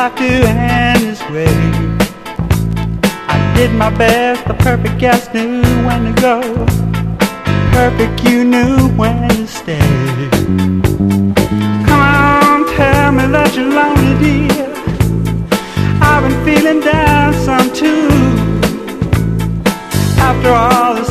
have to end this way. I did my best, the perfect guest knew when to go. Perfect, you knew when to stay. Come on, tell me that you're lonely, dear. I've been feeling down some too. After all this